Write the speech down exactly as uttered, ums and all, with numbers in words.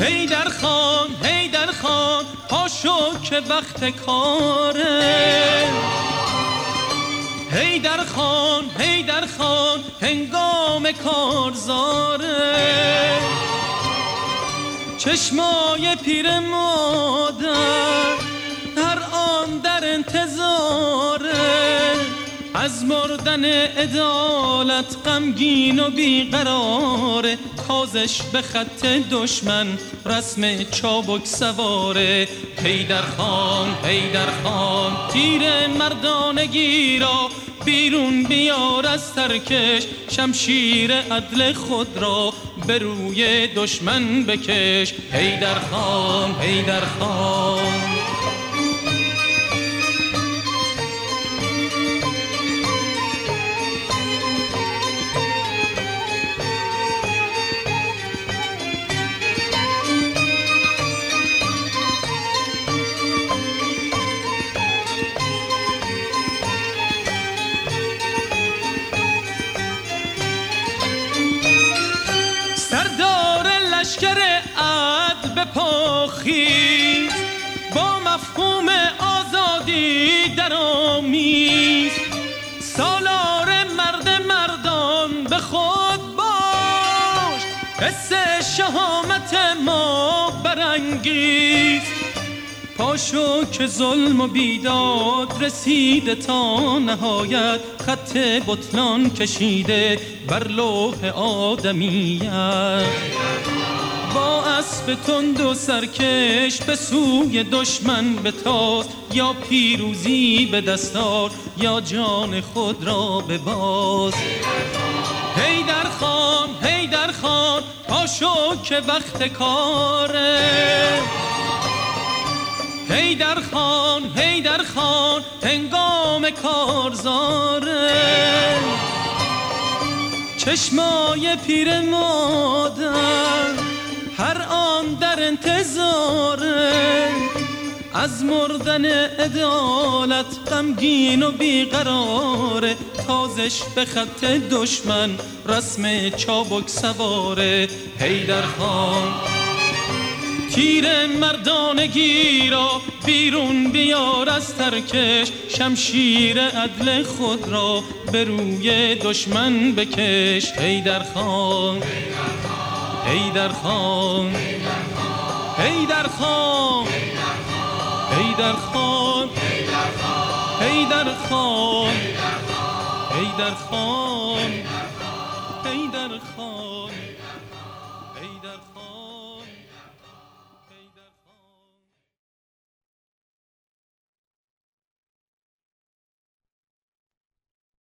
حیدر خان حیدر خان پاشو که وقت کاره. حیدر خان حیدر خان هنگام کارزاره. چشمای پیر مادر هر آن در انتظاره. از مردن عدالت غمگین و بیقراره. تازش به خط دشمن رسم چابک سواره. حیدر خان حیدر خان تیر مردانگی را بیرون بیار از ترکش. شمشیر عدل خود را به روی دشمن بکش. حیدر خان حیدر خان لشکر عدل به پاخیز. با مفهوم آزادی درآمیز. سالار مرد مردان به خود باش. قصه شهامت ما برانگیز. پاشو که ظلم و بیداد رسیده تا نهایت. خط بطلان کشیده بر لوح آدمیت. با اسب تند و سرکش به سوی دشمن بتاز. یا پیروزی به دستار یا جان خود را بباز. حیدر خان حیدر خان پاشو که وقت کاره. حیدر خان حیدر خان هنگام کارزاره. چشمای پیر مادر هر آن در انتظاره. از مردن عدالت غمگین و بیقراره. تازش به خط دشمن رسم چابک سواره. حیدر خان تیر مردانگی را بیرون بیار از ترکش. شمشیر عدل خود را به روی دشمن بکش. حیدر خان حیدر خان حیدر خان حیدر خان حیدر خان حیدر خان حیدر خان